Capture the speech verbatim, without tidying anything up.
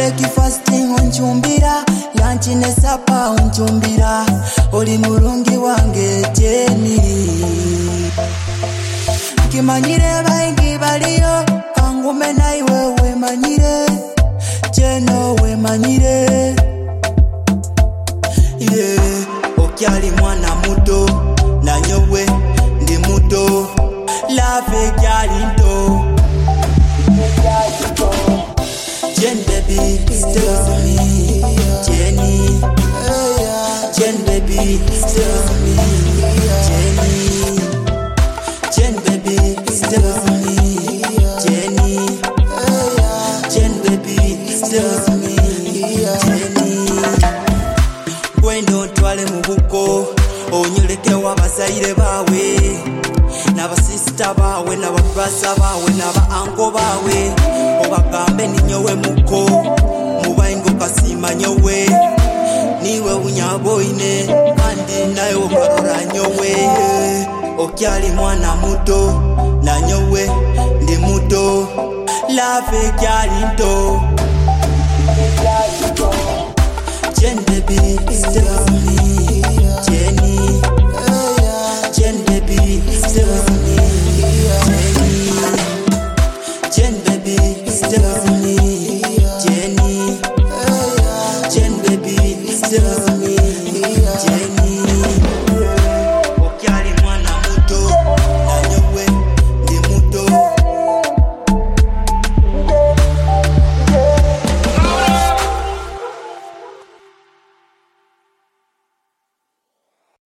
breakfast unchumbira, lunch ne supper unchumbira, oli mulungi wange Jenny. Kimanyire baingi baliyo, kangume naiwe we manyire, Jeno we manyire. Yeah, okyali mwana muto, na nyowe ndi muto, love kyali nto. Jen baby, stay with me, Jenny. Jen baby, stay with me, Jenny. Jen baby, stay with me, Jenny. Jen baby, stay with me, Jenny. Gwendo twale mu buko, onyoleke wabazaire bawe, naba sister bawe, naba brother bawe, naba uncle bawe. Obagambe ni nyowe muko, mubaingo kasima nyowe, niwe unyaboine, kandi nayo karora nyowe. Okyali mwana muto, na nyowe ndi muto, love kyali nto. Jen baby, stay with me.